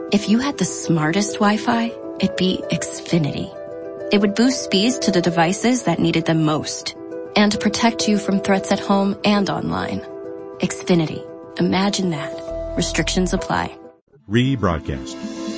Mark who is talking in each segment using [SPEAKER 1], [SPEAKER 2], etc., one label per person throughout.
[SPEAKER 1] If you had the smartest Wi-Fi, it'd be Xfinity. It would boost speeds to the devices that needed them most and protect you from threats at home and online. Xfinity. Imagine that. Restrictions apply.
[SPEAKER 2] Rebroadcast.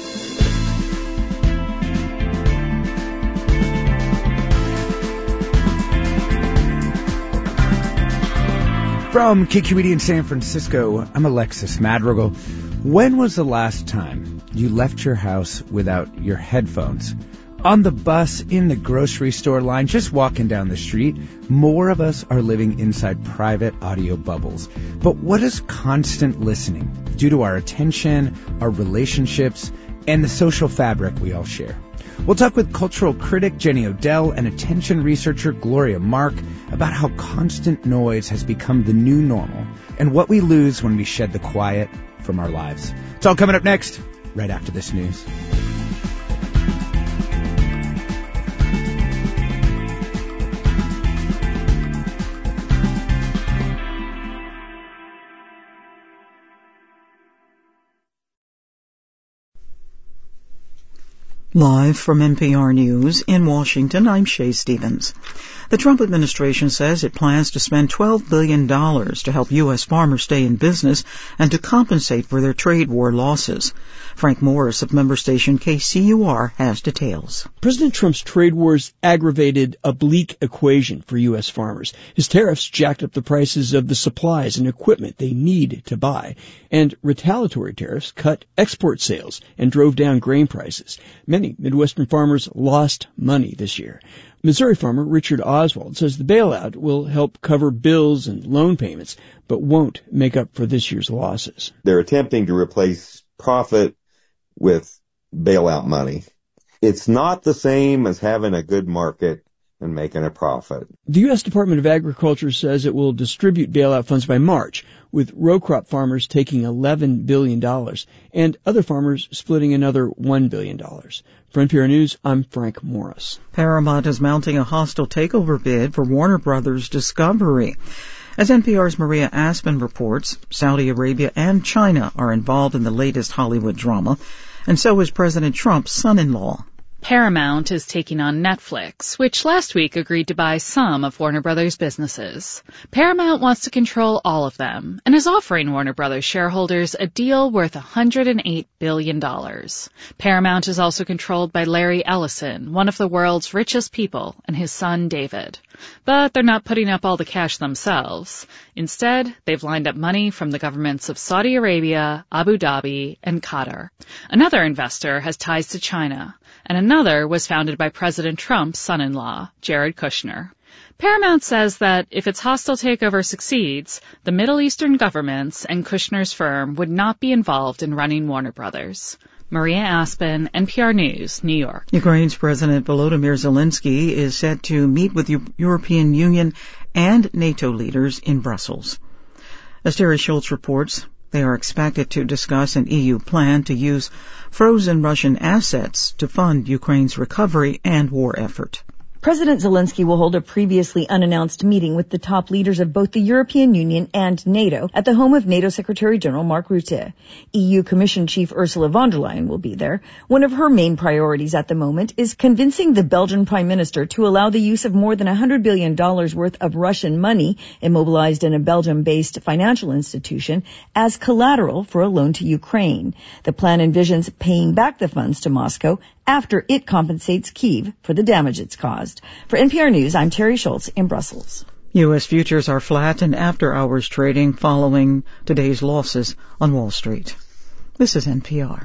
[SPEAKER 3] From KQED in San Francisco, I'm Alexis Madrigal. When was the last time you left your house without your headphones? On the bus, in the grocery store line, just walking down the street, more of us are living inside private audio bubbles. But what is constant listening do to our attention, our relationships, and the social fabric we all share? We'll talk with cultural critic Jenny Odell and attention researcher Gloria Mark about how constant noise has become the new normal and what we lose when we shed the quiet from our lives. It's all coming up next, right after this news.
[SPEAKER 4] Live from NPR News in Washington, I'm Shay Stevens. The Trump administration says it plans to spend $12 billion to help U.S. farmers stay in business and to compensate for their trade war losses. Frank Morris of member station KCUR has details.
[SPEAKER 5] President Trump's trade wars aggravated a bleak equation for U.S. farmers. His tariffs jacked up the prices of the supplies and equipment they need to buy, and retaliatory tariffs cut export sales and drove down grain prices. Many Midwestern farmers lost money this year. Missouri farmer Richard Oswald says the bailout will help cover bills and loan payments, but won't make up for this year's losses.
[SPEAKER 6] They're attempting to replace profit with bailout money. It's not the same as having a good market and making a profit.
[SPEAKER 5] The U.S. Department of Agriculture says it will distribute bailout funds by March, with row crop farmers taking $11 billion and other farmers splitting another $1 billion. For NPR News, I'm Frank Morris.
[SPEAKER 4] Paramount is mounting a hostile takeover bid for Warner Brothers Discovery. As NPR's Maria Aspen reports, Saudi Arabia and China are involved in the latest Hollywood drama, and so is President Trump's son-in-law.
[SPEAKER 7] Paramount is taking on Netflix, which last week agreed to buy some of Warner Brothers' businesses. Paramount wants to control all of them and is offering Warner Brothers shareholders a deal worth $108 billion. Paramount is also controlled by Larry Ellison, one of the world's richest people, and his son David. But they're not putting up all the cash themselves. Instead, they've lined up money from the governments of Saudi Arabia, Abu Dhabi, and Qatar. Another investor has ties to China, and another was founded by President Trump's son-in-law, Jared Kushner. Paramount says that if its hostile takeover succeeds, the Middle Eastern governments and Kushner's firm would not be involved in running Warner Brothers. Maria Aspen, NPR News, New York.
[SPEAKER 4] Ukraine's President Volodymyr Zelensky is set to meet with European Union and NATO leaders in Brussels. As Terry Schultz reports, they are expected to discuss an EU plan to use frozen Russian assets to fund Ukraine's recovery and war effort.
[SPEAKER 8] President Zelensky will hold a previously unannounced meeting with the top leaders of both the European Union and NATO at the home of NATO Secretary General Mark Rutte. EU Commission Chief Ursula von der Leyen will be there. One of her main priorities at the moment is convincing the Belgian Prime Minister to allow the use of more than $100 billion worth of Russian money immobilized in a Belgium-based financial institution as collateral for a loan to Ukraine. The plan envisions paying back the funds to Moscow after it compensates Kyiv for the damage it's caused. For NPR News, I'm Terry Schultz in Brussels.
[SPEAKER 4] U.S. futures are flat in after-hours trading following today's losses on Wall Street. This is NPR.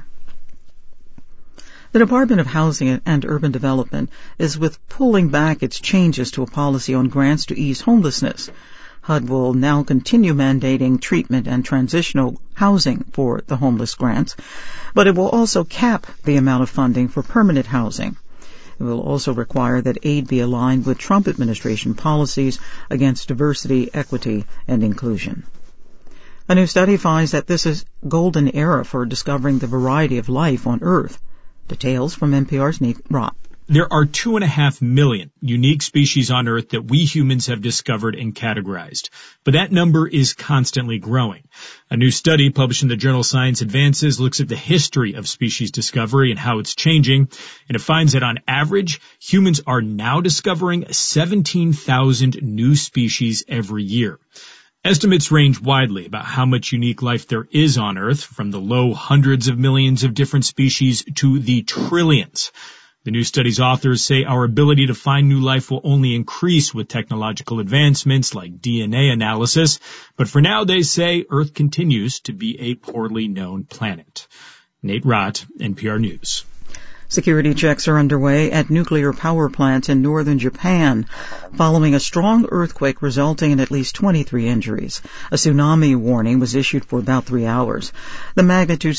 [SPEAKER 4] The Department of Housing and Urban Development is pulling back its changes to a policy on grants to ease homelessness. HUD will now continue mandating treatment and transitional housing for the homeless grants, but it will also cap the amount of funding for permanent housing. It will also require that aid be aligned with Trump administration policies against diversity, equity, and inclusion. A new study finds that this is golden era for discovering the variety of life on Earth. Details from NPR's Nate Robb.
[SPEAKER 2] There are 2.5 million unique species on Earth that we humans have discovered and categorized, but that number is constantly growing. A new study published in the journal Science Advances looks at the history of species discovery and how it's changing, and it finds that on average, humans are now discovering 17,000 new species every year. Estimates range widely about how much unique life there is on Earth, from the low hundreds of millions of different species to the trillions. The new study's authors say our ability to find new life will only increase with technological advancements like DNA analysis, but for now they say Earth continues to be a poorly known planet. Nate Rott, NPR News.
[SPEAKER 4] Security checks are underway at nuclear power plants in northern Japan following a strong earthquake resulting in at least 23 injuries. A tsunami warning was issued for about 3 hours. The magnitude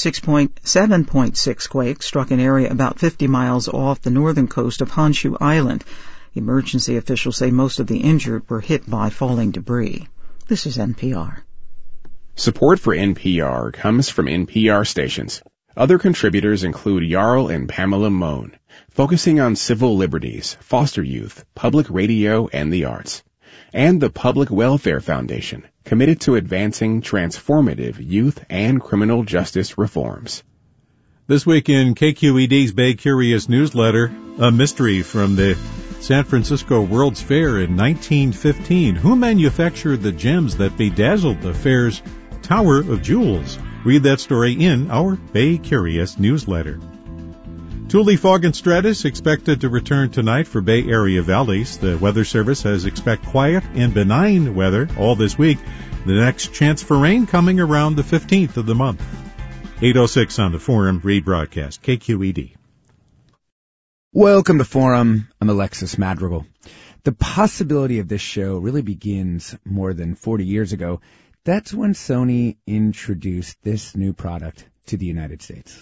[SPEAKER 4] 7.6 quake struck an area about 50 miles off the northern coast of Honshu Island. Emergency officials say most of the injured were hit by falling debris. This is NPR.
[SPEAKER 9] Support for NPR comes from NPR stations. Other contributors include Jarl and Pamela Mohn, focusing on civil liberties, foster youth, public radio, and the arts. And the Public Welfare Foundation, committed to advancing transformative youth and criminal justice reforms.
[SPEAKER 10] This week in KQED's Bay Curious newsletter, a mystery from the San Francisco World's Fair in 1915. Who manufactured the gems that bedazzled the fair's Tower of Jewels? Read that story in our Bay Curious newsletter. Thule fog and stratus expected to return tonight for Bay Area valleys. The Weather Service has expect quiet and benign weather all this week. The next chance for rain coming around the 15th of the month. 8:06 on the Forum rebroadcast, KQED.
[SPEAKER 3] Welcome to Forum. I'm Alexis Madrigal. The possibility of this show really begins more than 40 years ago. That's when Sony introduced this new product to the United States.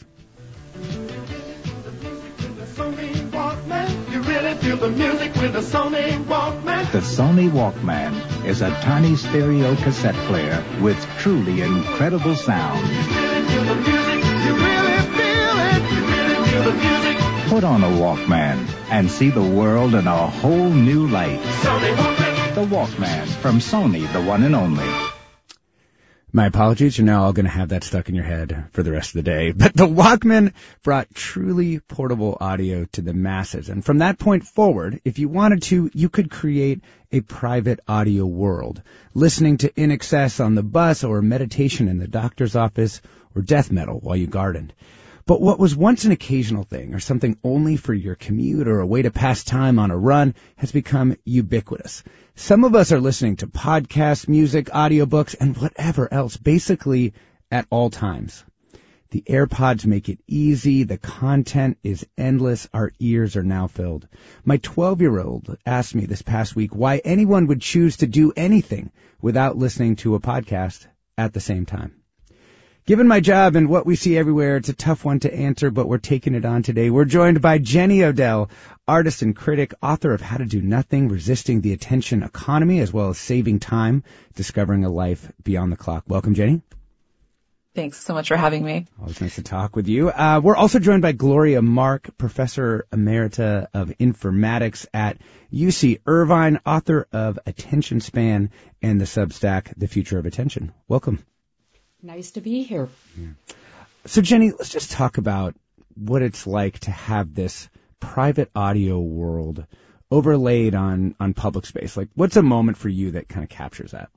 [SPEAKER 11] Sony Walkman, you really feel the music with the Sony Walkman.
[SPEAKER 12] The Sony Walkman is a tiny stereo cassette player with truly incredible sound.
[SPEAKER 11] You really feel the music, you really feel it. You really feel the music.
[SPEAKER 12] Put on a Walkman and see the world in a whole new light.
[SPEAKER 11] Sony Walkman.
[SPEAKER 12] The Walkman from Sony, the one and only.
[SPEAKER 3] My apologies, you're now all going to have that stuck in your head for the rest of the day. But the Walkman brought truly portable audio to the masses. And from that point forward, if you wanted to, you could create a private audio world, listening to In Excess on the bus or meditation in the doctor's office or death metal while you gardened. But what was once an occasional thing or something only for your commute or a way to pass time on a run has become ubiquitous. Some of us are listening to podcasts, music, audiobooks, and whatever else, basically at all times. The AirPods make it easy. The content is endless. Our ears are now filled. My 12-year-old asked me this past week why anyone would choose to do anything without listening to a podcast at the same time. Given my job and what we see everywhere, it's a tough one to answer, but we're taking it on today. We're joined by Jenny Odell, artist and critic, author of How to Do Nothing, Resisting the Attention Economy, as well as Saving Time, Discovering a Life Beyond the Clock. Welcome, Jenny.
[SPEAKER 13] Thanks so much for having me.
[SPEAKER 3] Always nice to talk with you. We're also joined by Gloria Mark, Professor Emerita of Informatics at UC Irvine, author of Attention Span and the Substack, The Future of Attention. Welcome.
[SPEAKER 13] Nice to be here.
[SPEAKER 3] Yeah. So, Jenny, let's just talk about what it's like to have this private audio world overlaid on public space. Like, what's a moment for you that kind of captures that?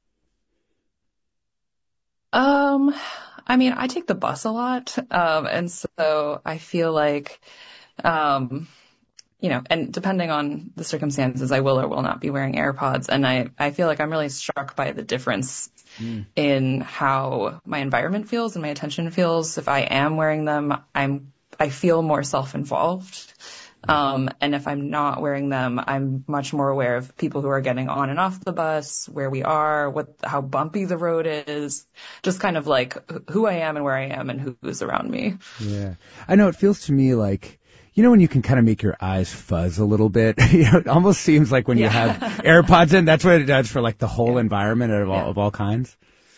[SPEAKER 13] I mean, I take the bus a lot, and so I feel like, and depending on the circumstances, I will or will not be wearing AirPods, and I feel like I'm really struck by the difference in how my environment feels and my attention feels. If I am wearing them, I feel more self-involved. And if I'm not wearing them, I'm much more aware of people who are getting on and off the bus, where we are, how bumpy the road is, just kind of like who I am and where I am and who's around me.
[SPEAKER 3] Yeah. I know it feels to me like, when you can kind of make your eyes fuzz a little bit, it almost seems like when you have AirPods in, that's what it does for like the whole environment of all kinds.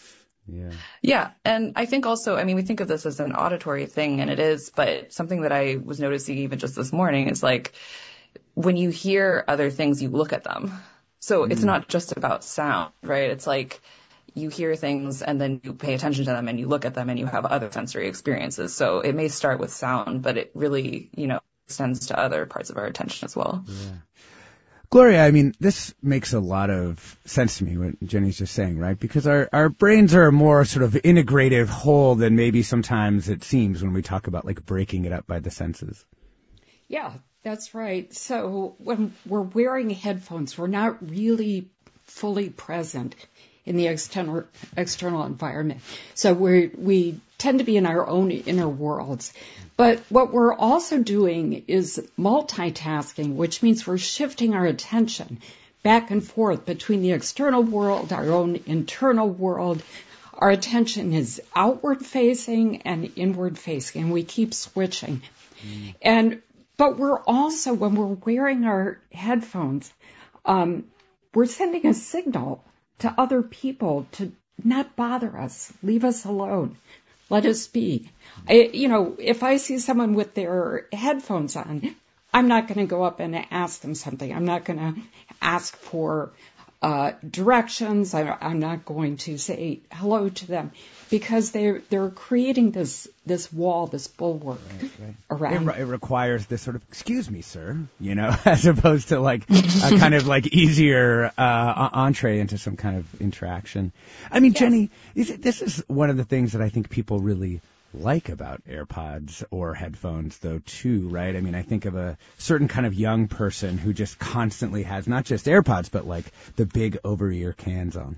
[SPEAKER 13] Yeah. And I think also, I mean, we think of this as an auditory thing, and it is, but something that I was noticing even just this morning is like when you hear other things, you look at them. So it's not just about sound, right? It's like you hear things and then you pay attention to them and you look at them and you have other sensory experiences. So it may start with sound, but it really, extends to other parts of our attention as well.
[SPEAKER 3] Yeah. Gloria, I mean, this makes a lot of sense to me, what Jenny's just saying, right? Because our brains are a more sort of integrative whole than maybe sometimes it seems when we talk about like breaking it up by the senses.
[SPEAKER 14] Yeah, that's right. So when we're wearing headphones, we're not really fully present in the external environment. So we tend to be in our own inner worlds. But what we're also doing is multitasking, which means we're shifting our attention back and forth between the external world, our own internal world. Our attention is outward facing and inward facing, and we keep switching. But we're also, when we're wearing our headphones, we're sending a signal to other people to not bother us, leave us alone, let us be. If I see someone with their headphones on, I'm not going to go up and ask them something. I'm not going to ask for directions. I'm not going to say hello to them because they're creating this wall, this bulwark around.
[SPEAKER 3] It requires this sort of, excuse me, sir, as opposed to like a kind of like easier entree into some kind of interaction. I mean, yes. Jenny, this is one of the things that I think people really like about AirPods or headphones, though, too, right? I mean, I think of a certain kind of young person who just constantly has not just AirPods, but like the big over-ear cans on.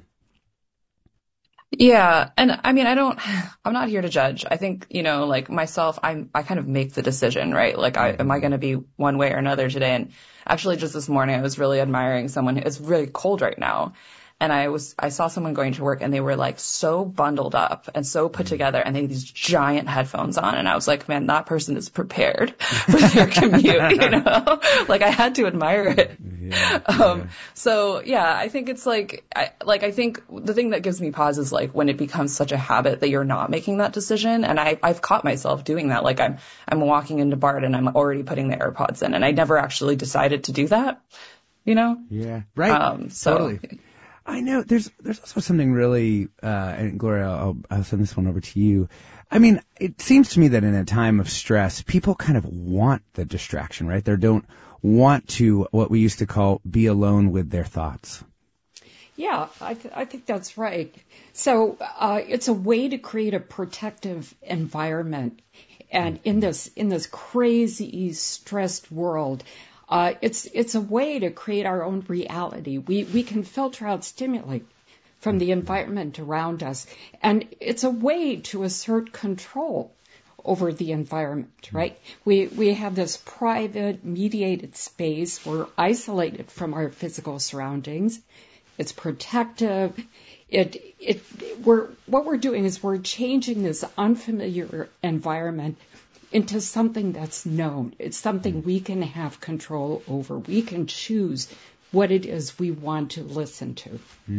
[SPEAKER 13] Yeah. And I mean, I'm not here to judge. I think, like myself, I kind of make the decision, right? Like, am I going to be one way or another today? And actually just this morning, I was really admiring someone. It's really cold right now. And I saw someone going to work and they were like so bundled up and so put together and they had these giant headphones on. And I was like, man, that person is prepared for their commute, like I had to admire it. So yeah, I think it's like, I think the thing that gives me pause is like when it becomes such a habit that you're not making that decision. And I've caught myself doing that. Like I'm walking into BART and I'm already putting the AirPods in and I never actually decided to do that,
[SPEAKER 3] Yeah, right. Totally. I know there's also something really, and Gloria, I'll send this one over to you. I mean, it seems to me that in a time of stress, people kind of want the distraction, right? They don't want to, what we used to call, be alone with their thoughts.
[SPEAKER 14] Yeah, I think that's right. So it's a way to create a protective environment, and in this crazy, stressed world. It's a way to create our own reality. We can filter out stimuli from the environment around us, and it's a way to assert control over the environment, right? We have this private, mediated space. We're isolated from our physical surroundings. It's protective. What we're doing is we're changing this unfamiliar environment into something that's known. It's something we can have control over. We can choose what it is we want to listen to.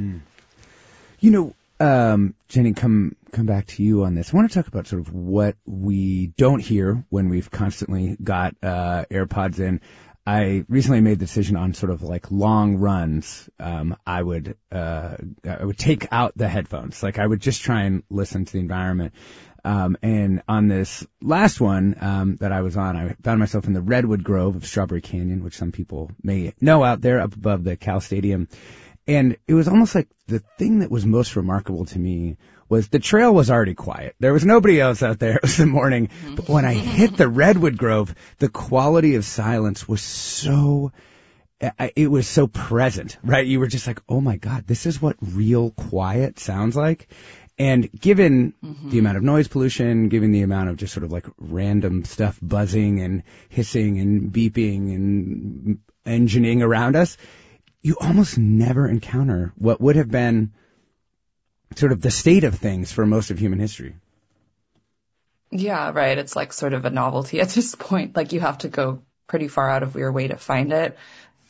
[SPEAKER 3] Jenny, come back to you on this. I want to talk about sort of what we don't hear when we've constantly got AirPods in. I recently made the decision on sort of like long runs. I would take out the headphones. Like I would just try and listen to the environment. And on this last one that I was on, I found myself in the Redwood Grove of Strawberry Canyon, which some people may know out there up above the Cal Stadium. And it was almost like the thing that was most remarkable to me was the trail was already quiet. There was nobody else out there. It was the morning. But when I hit the Redwood Grove, the quality of silence was so present, right? You were just like, oh my God, this is what real quiet sounds like. And given the amount of noise pollution, given the amount of just sort of like random stuff buzzing and hissing and beeping and engineering around us, you almost never encounter what would have been sort of the state of things for most of human history.
[SPEAKER 13] Yeah, right. It's like sort of a novelty at this point. Like you have to go pretty far out of your way to find it.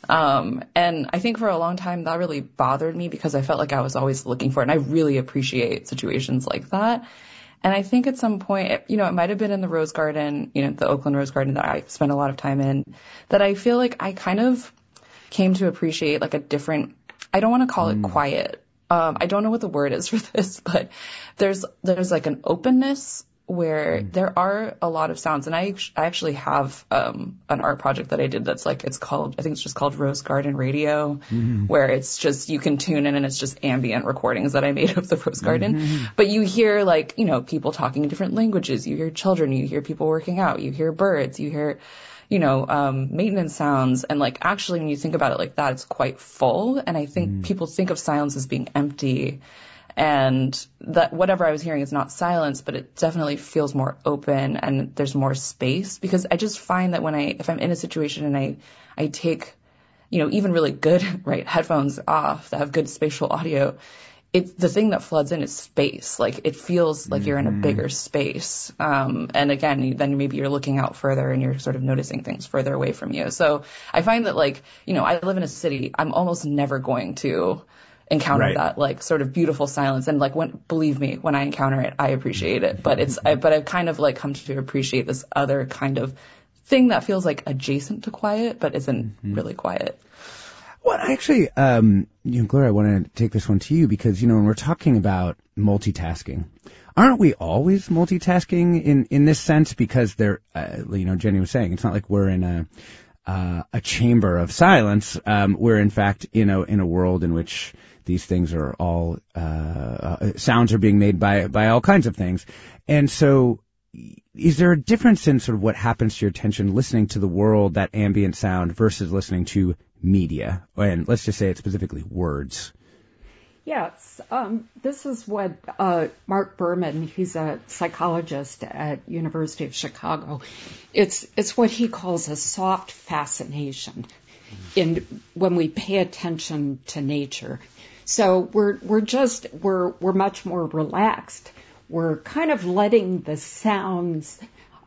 [SPEAKER 13] And I think for a long time that really bothered me because I felt like I was always looking for it. And I really appreciate situations like that. And I think at some point, it might have been in the Rose Garden, the Oakland Rose Garden that I spent a lot of time in, that I feel like I kind of came to appreciate like a different, I don't want to call it quiet. I don't know what the word is for this, but there's like an openness where there are a lot of sounds. And I actually have an art project that I did that's like, I think it's just called Rose Garden Radio, where it's just, you can tune in and it's just ambient recordings that I made of the Rose Garden. But you hear like, people talking in different languages. You hear children, you hear people working out, you hear birds, you hear, maintenance sounds. And like, actually, when you think about it like that, it's quite full. And I think people think of silence as being empty. And that whatever I was hearing is not silence, but it definitely feels more open and there's more space, because I just find that if I'm in a situation and I take, even really good, headphones off that have good spatial audio, the thing that floods in is space. Like it feels like you're in a bigger space. And again, then maybe you're looking out further and you're sort of noticing things further away from you. So I find that I live in a city. I'm almost never going to encounter that like sort of beautiful silence, and believe me, when I encounter it, I appreciate it. But I've kind of like come to appreciate this other kind of thing that feels like adjacent to quiet, but isn't really quiet.
[SPEAKER 3] Well, actually, Gloria, I want to take this one to you because, when we're talking about multitasking, aren't we always multitasking in this sense? Because Jenny was saying, it's not like we're in a chamber of silence. We're in fact, in a world in which these things are all, sounds are being made by all kinds of things. And so is there a difference in sort of what happens to your attention listening to the world, that ambient sound, versus listening to media? And let's just say it's specifically words.
[SPEAKER 14] Yes. This is what Mark Berman, he's a psychologist at University of Chicago. It's what he calls a soft fascination when we pay attention to nature. So we're much more relaxed. We're kind of letting the sounds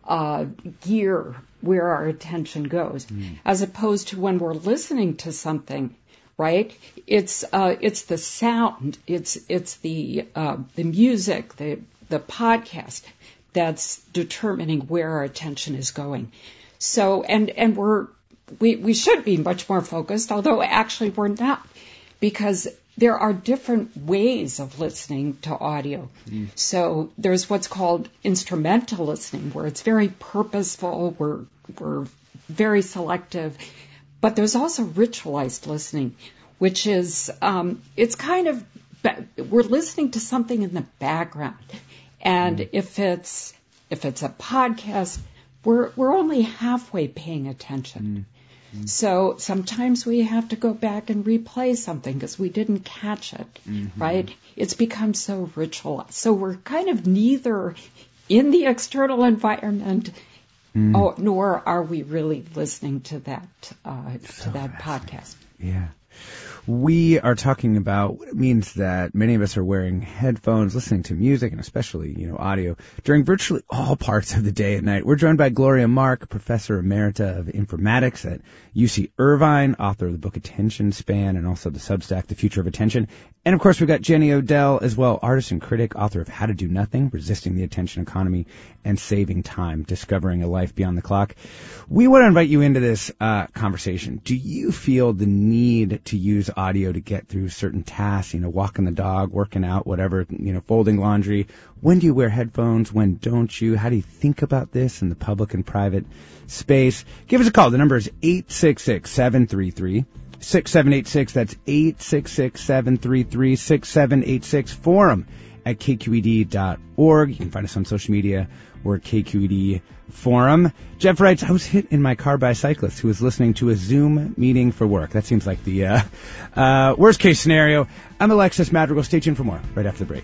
[SPEAKER 14] gear where our attention goes, as opposed to when we're listening to something. Right? It's the sound, it's the music, the podcast that's determining where our attention is going. So, and we should be much more focused, although actually we're not, because there are different ways of listening to audio. So there's what's called instrumental listening, where it's very purposeful, we're very selective. But there's also ritualized listening, which is, it's kind of, we're listening to something in the background. And if it's a podcast, we're only halfway paying attention. So sometimes we have to go back and replay something because we didn't catch it, right? It's become so ritualized. So we're kind of neither in the external environment, nor are we really listening to that podcast.
[SPEAKER 3] Yeah. We are talking about what it means that many of us are wearing headphones, listening to music, and especially, audio, during virtually all parts of the day and night. We're joined by Gloria Mark, Professor Emerita of Informatics at UC Irvine, author of the book Attention Span, and also the Substack, The Future of Attention. And, of course, we've got Jenny Odell as well, artist and critic, author of How to Do Nothing, Resisting the Attention Economy, and Saving Time, Discovering a Life Beyond the Clock. We want to invite you into this conversation. Do you feel the need to use audio to get through certain tasks, walking the dog, working out, whatever, folding laundry? When do you wear headphones? When don't you? How do you think about this in the public and private space? Give us a call. The number is 866-733-6786. That's 866-733-6786. Forum at kqed.org. You can find us on social media. We're at KQED Forum. Jeff writes, I was hit in my car by a cyclist who was listening to a Zoom meeting for work. That seems like the worst case scenario. I'm Alexis Madrigal. Stay tuned for more right after the break.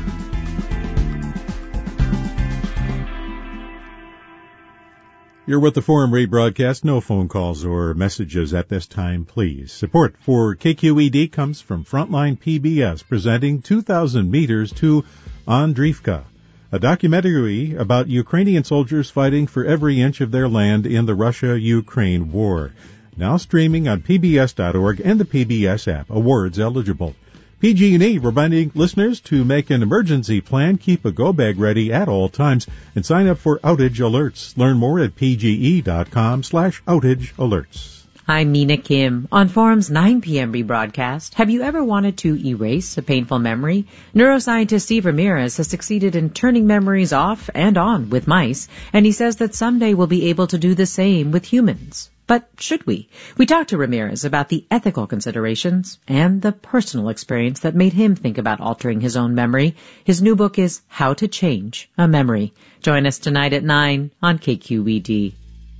[SPEAKER 10] You're with the Forum rebroadcast. No phone calls or messages at this time, please. Support for KQED comes from Frontline PBS, presenting 2,000 Meters to Andriivka, a documentary about Ukrainian soldiers fighting for every inch of their land in the Russia-Ukraine war. Now streaming on PBS.org and the PBS app. Awards eligible. PG&E reminding listeners to make an emergency plan, keep a go bag ready at all times, and sign up for outage alerts. Learn more at pge.com/outage alerts.
[SPEAKER 15] I'm Mina Kim. On Forum's 9 p.m. rebroadcast, have you ever wanted to erase a painful memory? Neuroscientist Steve Ramirez has succeeded in turning memories off and on with mice, and he says that someday we'll be able to do the same with humans. But should we? We talked to Ramirez about the ethical considerations and the personal experience that made him think about altering his own memory. His new book is How to Change a Memory. Join us tonight at 9 on KQED.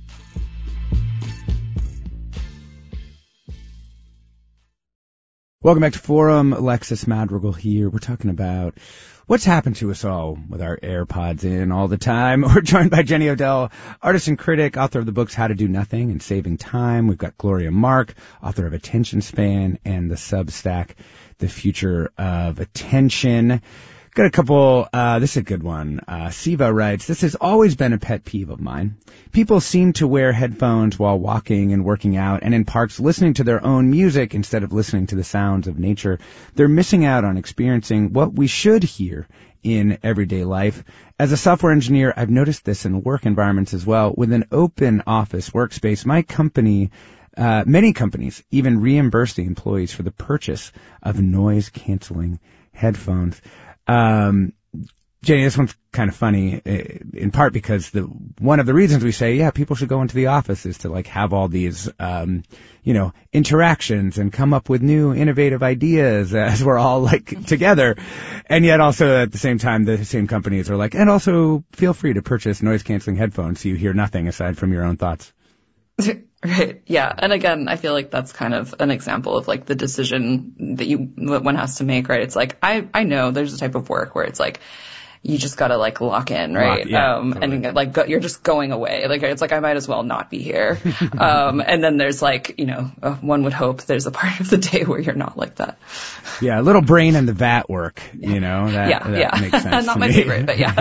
[SPEAKER 3] Welcome back to Forum. Alexis Madrigal here. We're talking about what's happened to us all with our AirPods in all the time. We're joined by Jenny Odell, artist and critic, author of the books How to Do Nothing and Saving Time. We've got Gloria Mark, author of Attention Span and the Substack, The Future of Attention. Got a couple, this is a good one. Siva writes, this has always been a pet peeve of mine. People seem to wear headphones while walking and working out and in parks listening to their own music instead of listening to the sounds of nature. They're missing out on experiencing what we should hear in everyday life. As a software engineer, I've noticed this in work environments as well. With an open office workspace, my company many companies even reimburse the employees for the purchase of noise-canceling headphones. Jenny, this one's kind of funny, in part because one of the reasons we say, yeah, people should go into the office is to have all these, interactions and come up with new innovative ideas as we're all together. And yet also at the same time, the same companies are and also feel free to purchase noise canceling headphones so you hear nothing aside from your own thoughts.
[SPEAKER 13] Right. Yeah. And again, I feel like that's kind of an example of the decision that one has to make, right? It's I know there's a type of work where it's you just gotta lock in, right? Totally. And you're just going away. It's I might as well not be here. And then there's one would hope there's a part of the day where you're not like that.
[SPEAKER 3] Yeah. A little brain in the vat work, that makes sense.
[SPEAKER 13] Not my favorite, but yeah.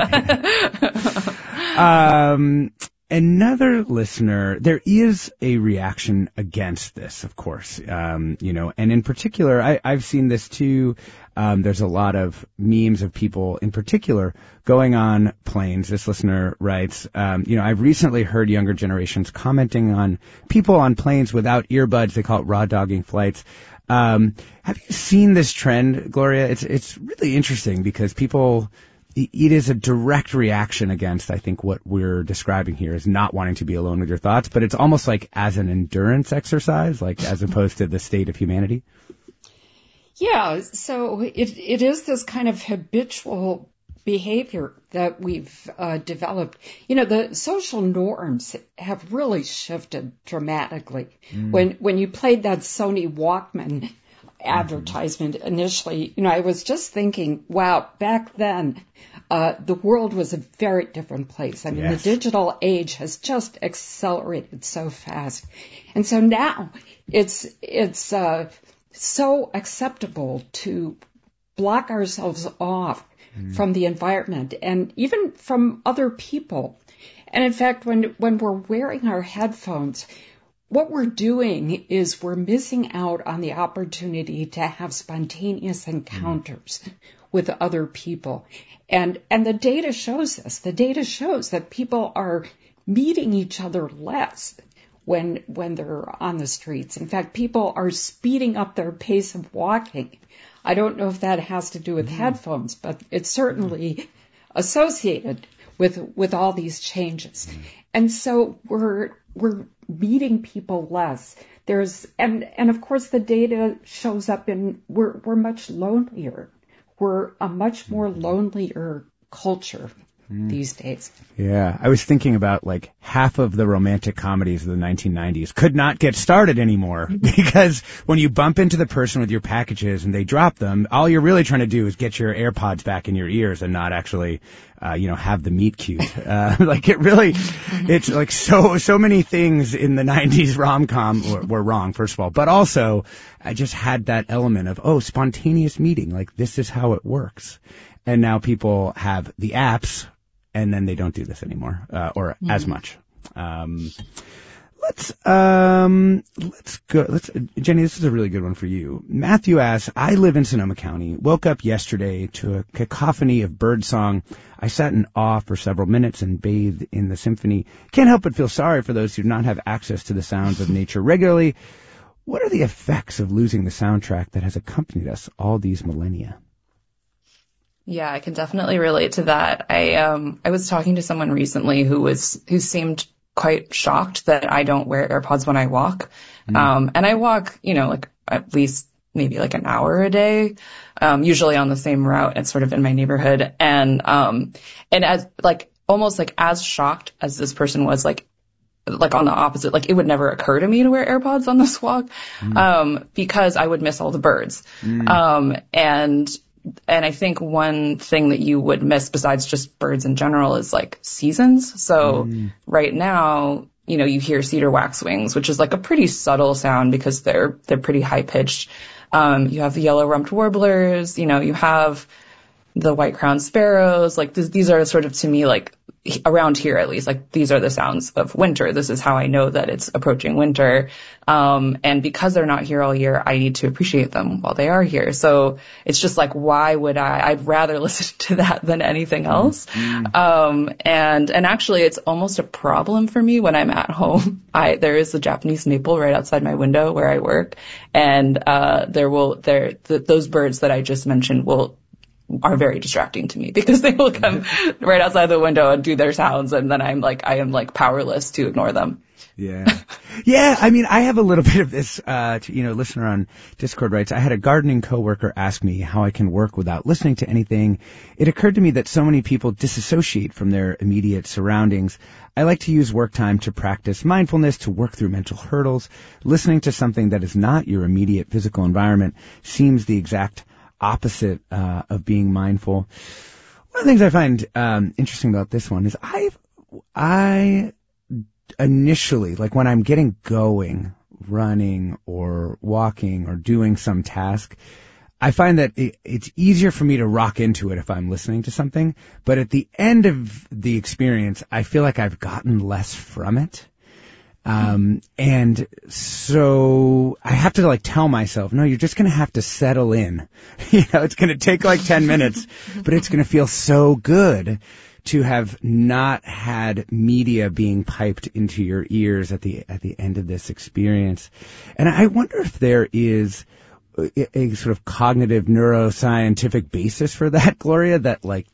[SPEAKER 3] Another listener, there is a reaction against this, of course, and in particular, I've seen this too. There's a lot of memes of people in particular going on planes. This listener writes, I've recently heard younger generations commenting on people on planes without earbuds. They call it raw dogging flights. Have you seen this trend, Gloria? It's really interesting because it is a direct reaction against, I think, what we're describing here is not wanting to be alone with your thoughts, but it's almost as an endurance exercise, as opposed to the state of humanity.
[SPEAKER 14] Yeah, so it is this kind of habitual behavior that we've developed. The social norms have really shifted dramatically. When you played that Sony Walkman advertisement initially, I was just thinking, wow, back then, the world was a very different place. I mean, yes. The digital age has just accelerated so fast. And so now it's so acceptable to block ourselves off from the environment and even from other people. And in fact, when we're wearing our headphones, what we're doing is we're missing out on the opportunity to have spontaneous encounters with other people. And the data shows this. The data shows that people are meeting each other less when they're on the streets. In fact, people are speeding up their pace of walking. I don't know if that has to do with headphones, but it's certainly associated with all these changes. And so we're meeting people less. And of course the data shows up in we're much lonelier. We're a much more lonelier culture these days.
[SPEAKER 3] Yeah, I was thinking about half of the romantic comedies of the 1990s could not get started anymore because when you bump into the person with your packages and they drop them, all you're really trying to do is get your AirPods back in your ears and not actually, have the meet cute. It's so many things in the 90s rom-com were wrong, first of all, but also I just had that element of, spontaneous meeting, this is how it works. And now people have the apps, and then they don't do this anymore, or as much. Let's go. Jenny, this is a really good one for you. Matthew asks, I live in Sonoma County. Woke up yesterday to a cacophony of birdsong. I sat in awe for several minutes and bathed in the symphony. Can't help but feel sorry for those who do not have access to the sounds of nature regularly. What are the effects of losing the soundtrack that has accompanied us all these millennia?
[SPEAKER 13] Yeah, I can definitely relate to that. I was talking to someone recently who seemed quite shocked that I don't wear AirPods when I walk. And I walk, like at least maybe like an hour a day, usually on the same route and sort of in my neighborhood. And as like, almost like as shocked as this person was, like on the opposite, like it would never occur to me to wear AirPods on this walk, because I would miss all the birds. And I think one thing that you would miss besides just birds in general is like seasons. So right now, you hear cedar waxwings, which is like a pretty subtle sound because they're pretty high pitched. You have the yellow-rumped warblers, you have the white-crowned sparrows. Like these are sort of, to me, like around here at least, like these are the sounds of winter. This is how I know that it's approaching winter. And because they're not here all year, I need to appreciate them while they are here. So it's just like, why would I'd rather listen to that than anything else. And actually it's almost a problem for me when I'm at home. There is a Japanese maple right outside my window where I work. And, those birds that I just mentioned are very distracting to me because they will come right outside the window and do their sounds, and then I am like powerless to ignore them.
[SPEAKER 3] Yeah. Yeah, I mean, I have a little bit of this, listener on Discord writes, I had a gardening coworker ask me how I can work without listening to anything. It occurred to me that so many people disassociate from their immediate surroundings. I like to use work time to practice mindfulness, to work through mental hurdles. Listening to something that is not your immediate physical environment seems the exact opposite of being mindful. One of the things I find interesting about this one is I initially, like when I'm getting going, running or walking or doing some task, I find that it's easier for me to rock into it if I'm listening to something. But at the end of the experience, I feel like I've gotten less from it. And so I have to like tell myself, no, you're just going to have to settle in. It's going to take like 10 minutes, but it's going to feel so good to have not had media being piped into your ears at the end of this experience. And I wonder if there is a sort of cognitive neuroscientific basis for that, Gloria, that like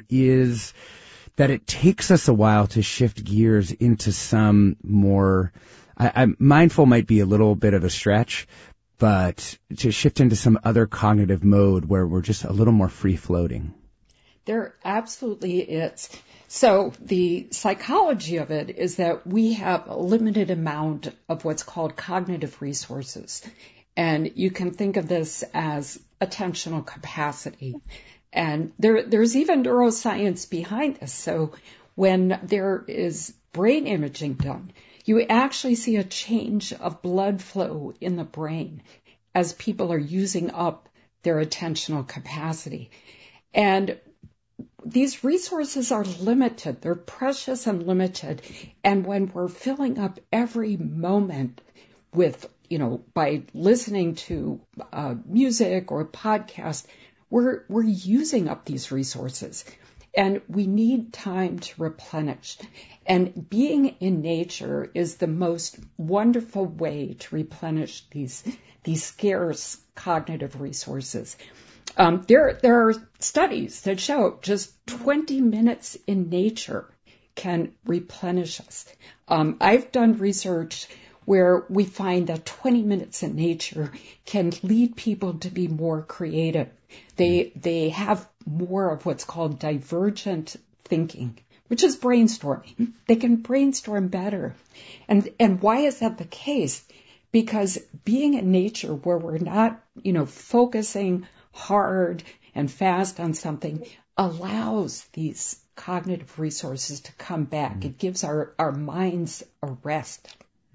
[SPEAKER 3] that it takes us a while to shift gears into some more, mindful might be a little bit of a stretch, but to shift into some other cognitive mode where we're just a little more free floating.
[SPEAKER 14] There absolutely is. So the psychology of it is that we have a limited amount of what's called cognitive resources. And you can think of this as attentional capacity. And there's even neuroscience behind this. So when there is brain imaging done, you actually see a change of blood flow in the brain as people are using up their attentional capacity. And these resources are limited. They're precious and limited. And when we're filling up every moment with, by listening to music or podcast, we're using up these resources, and we need time to replenish. And being in nature is the most wonderful way to replenish these scarce cognitive resources. There are studies that show just 20 minutes in nature can replenish us. I've done research where we find that 20 minutes in nature can lead people to be more creative. They have more of what's called divergent thinking, which is brainstorming. They can brainstorm better. And why is that the case? Because being in nature where we're not, focusing hard and fast on something allows these cognitive resources to come back. It gives our minds a rest.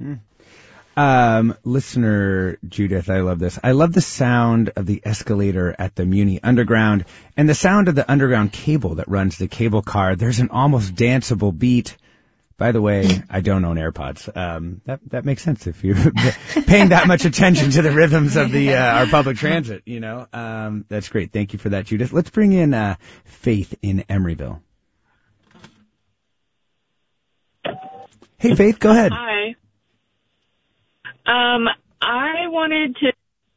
[SPEAKER 3] Listener Judith, I love this. I love the sound of the escalator at the Muni Underground and the sound of the underground cable that runs the cable car. There's an almost danceable beat By the way, I don't own AirPods. That makes sense if you're paying that much attention to the rhythms of our public transit, you know. That's great. Thank you for that, Judith. Let's bring in Faith in Emeryville. Hey, Faith, go ahead.
[SPEAKER 16] Hi. I wanted to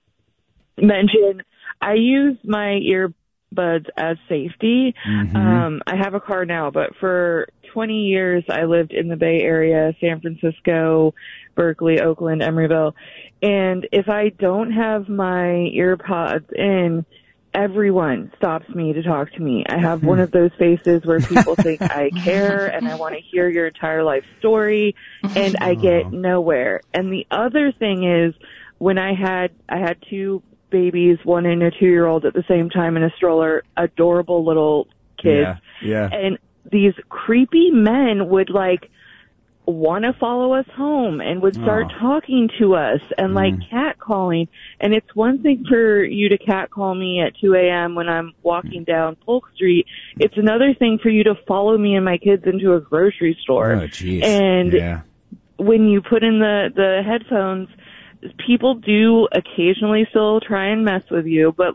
[SPEAKER 16] mention I use my earbuds as safety.
[SPEAKER 3] Mm-hmm.
[SPEAKER 16] I have a car now, but for 20 years I lived in the Bay Area, San Francisco, Berkeley, Oakland, Emeryville. And if I don't have my earpods in, everyone stops me to talk to me. I have one of those faces where people think I care and I want to hear your entire life story, and I get nowhere. And the other thing is, when I had 2 babies, 1 and a 2-year-old at the same time in a stroller, adorable little kids.
[SPEAKER 3] Yeah.
[SPEAKER 16] And these creepy men would want to follow us home and would start talking to us and catcalling. And it's one thing for you to catcall me at 2 a.m. when I'm walking down Polk Street. It's another thing for you to follow me and my kids into a grocery store.
[SPEAKER 3] Oh, jeez.
[SPEAKER 16] And when you put in the headphones, people do occasionally still try and mess with you, but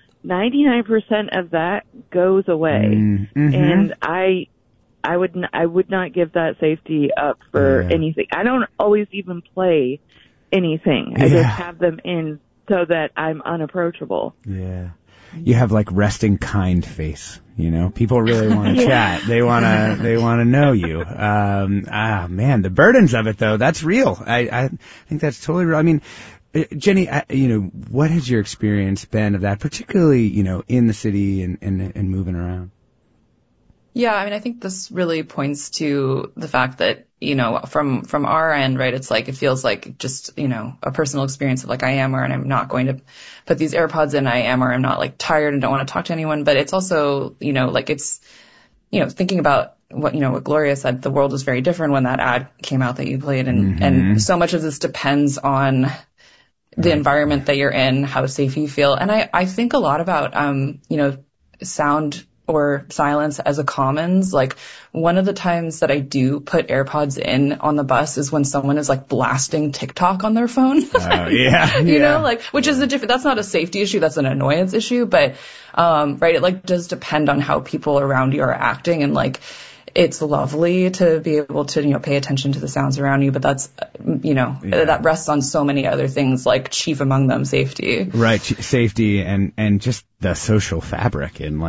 [SPEAKER 16] 99% of that goes away.
[SPEAKER 3] Mm-hmm.
[SPEAKER 16] And I would not give that safety up for anything. I don't always even play anything. I just have them in so that I'm unapproachable.
[SPEAKER 3] Yeah. You have resting kind face, you know. People really want to chat. They want to know you. Man, the burdens of it though, that's real. I think that's totally real. I mean, Jenny, what has your experience been of that, particularly, in the city and moving around?
[SPEAKER 13] Yeah, I mean, I think this really points to the fact that, from our end, right, it's it feels like just, a personal experience of I am or and I'm not going to put these AirPods in, I am or I'm not tired and don't want to talk to anyone. But it's also, it's, thinking about what Gloria said, the world was very different when that ad came out that you played. And so much of this depends on the environment that you're in, how safe you feel. And I think a lot about, sound or silence as a commons. One of the times that I do put AirPods in on the bus is when someone is blasting TikTok on their phone. Which is that's not a safety issue, that's an annoyance issue, but right, it does depend on how people around you are acting, and it's lovely to be able to, pay attention to the sounds around you, but that's, that rests on so many other things, chief among them, safety.
[SPEAKER 3] Right, safety and just the social fabric and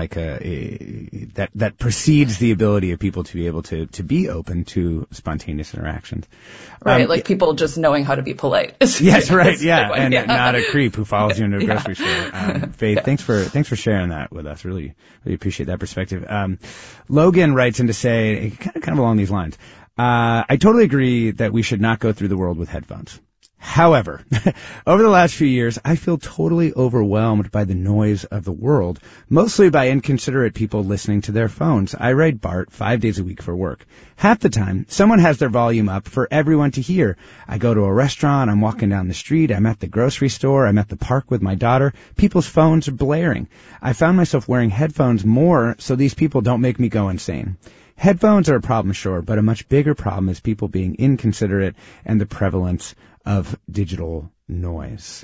[SPEAKER 3] that precedes the ability of people to be able to be open to spontaneous interactions.
[SPEAKER 13] Right, people just knowing how to be polite.
[SPEAKER 3] Yes, right, yeah, and not a creep who follows you into a grocery store. Faith, thanks for sharing that with us. Really appreciate that perspective. Logan writes in to say, kind of along these lines, I totally agree that we should not go through the world with headphones. However, over the last few years, I feel totally overwhelmed by the noise of the world, mostly by inconsiderate people listening to their phones. I ride BART 5 days a week for work. Half the time, someone has their volume up for everyone to hear. I go to a restaurant, I'm walking down the street, I'm at the grocery store, I'm at the park with my daughter. People's phones are blaring. I found myself wearing headphones more so these people don't make me go insane. Headphones are a problem, sure, but a much bigger problem is people being inconsiderate and the prevalence of digital noise.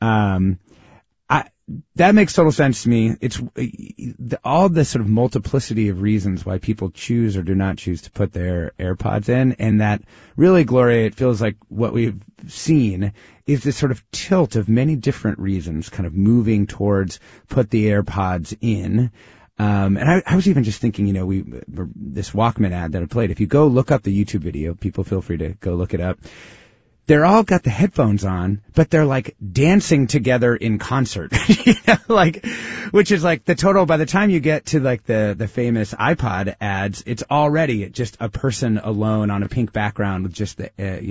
[SPEAKER 3] That makes total sense to me. It's all the sort of multiplicity of reasons why people choose or do not choose to put their AirPods in, and that really, Gloria, it feels like what we've seen is this sort of tilt of many different reasons kind of moving towards put the AirPods in. And I was even just thinking, this Walkman ad that I played, if you go look up the YouTube video, people feel free to go look it up. They're all got the headphones on, but they're dancing together in concert, which is the total, by the time you get to the famous iPod ads, it's already just a person alone on a pink background with just the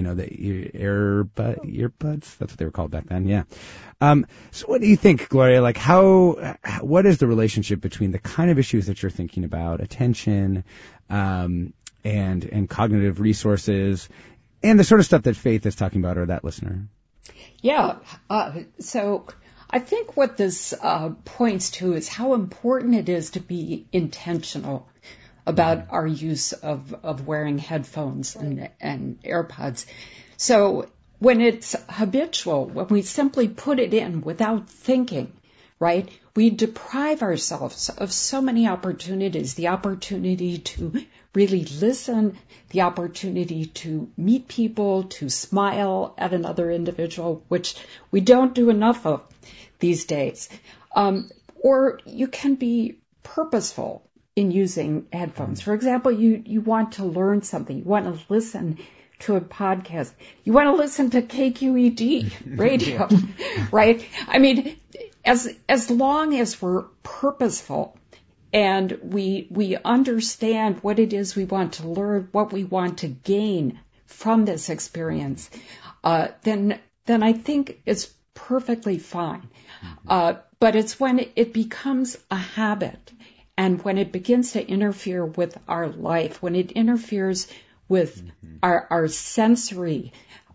[SPEAKER 3] earbuds. That's what they were called back then. Yeah. So what do you think, Gloria? What is the relationship between the kind of issues that you're thinking about, attention, and cognitive resources, and the sort of stuff that Faith is talking about, or that listener?
[SPEAKER 14] Yeah. So I think what this points to is how important it is to be intentional about our use of wearing headphones and AirPods. So when it's habitual, when we simply put it in without thinking, right, we deprive ourselves of so many opportunities, the opportunity to really listen, the opportunity to meet people, to smile at another individual, which we don't do enough of these days. Or you can be purposeful in using headphones. For example, you want to learn something. You want to listen to a podcast. You want to listen to KQED radio, right? I mean, as long as we're purposeful and we understand what it is we want to learn, what we want to gain from this experience, then I think it's perfectly fine. But it's when it becomes a habit and when it begins to interfere with our life, when it interferes with our sensory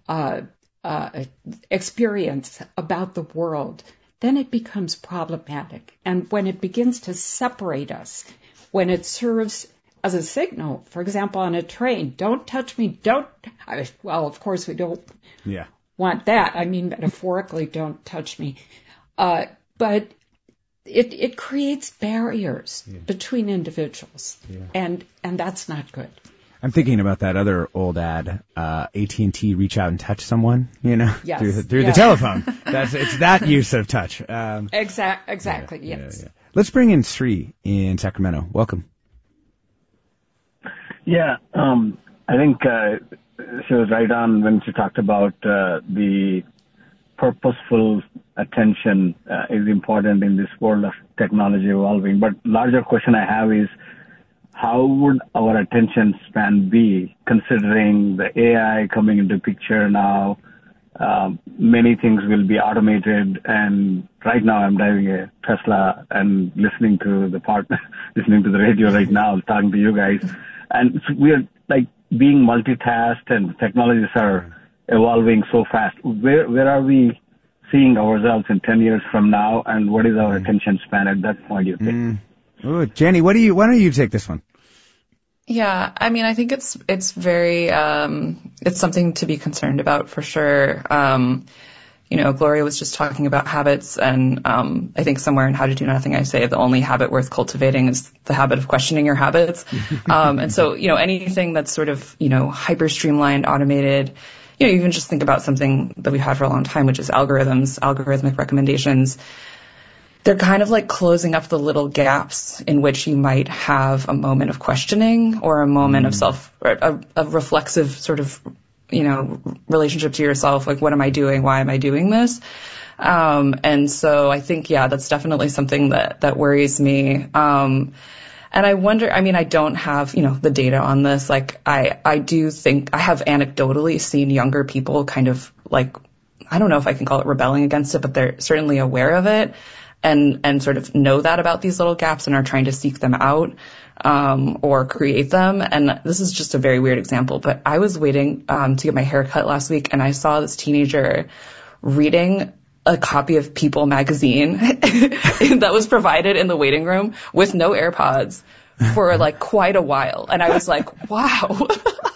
[SPEAKER 14] experience about the world, then it becomes problematic. And when it begins to separate us, when it serves as a signal, for example, on a train, don't touch me, well, of course we don't want that. I mean, metaphorically, don't touch me. But it creates barriers between individuals, and that's not good.
[SPEAKER 3] I'm thinking about that other old ad, AT&T reach out and touch someone, through the telephone. It's that use of touch.
[SPEAKER 14] Exactly, yes.
[SPEAKER 3] Yeah. Let's bring in Sri in Sacramento. Welcome.
[SPEAKER 17] Yeah, I think she was right on when she talked about the purposeful attention is important in this world of technology evolving. But larger question I have is, how would our attention span be considering the AI coming into picture now? Many things will be automated, and right now I'm driving a Tesla and listening to the radio right now, talking to you guys. And we're like being multitasked, and technologies are evolving so fast. Where are we seeing ourselves in 10 years from now, and what is our attention span at that point, you think?
[SPEAKER 3] Ooh, Jenny, why don't you take this one?
[SPEAKER 13] Yeah, I mean, I think it's very, it's something to be concerned about for sure. Gloria was just talking about habits, and I think somewhere in How to Do Nothing I say the only habit worth cultivating is the habit of questioning your habits. And so, anything that's sort of, hyper streamlined, automated, even just think about something that we've had for a long time, which is algorithmic recommendations. They're kind of like closing up the little gaps in which you might have a moment of questioning or a moment of a reflexive sort of, relationship to yourself. Like, what am I doing? Why am I doing this? And so I think, that's definitely something that worries me. And I wonder, I don't have, the data on this. Like, I do think I have anecdotally seen younger people kind of like, I don't know if I can call it rebelling against it, but they're certainly aware of it. And sort of know that about these little gaps and are trying to seek them out, or create them. And this is just a very weird example, but I was waiting, to get my hair cut last week, and I saw this teenager reading a copy of People magazine that was provided in the waiting room with no AirPods for like quite a while. And I was like, wow.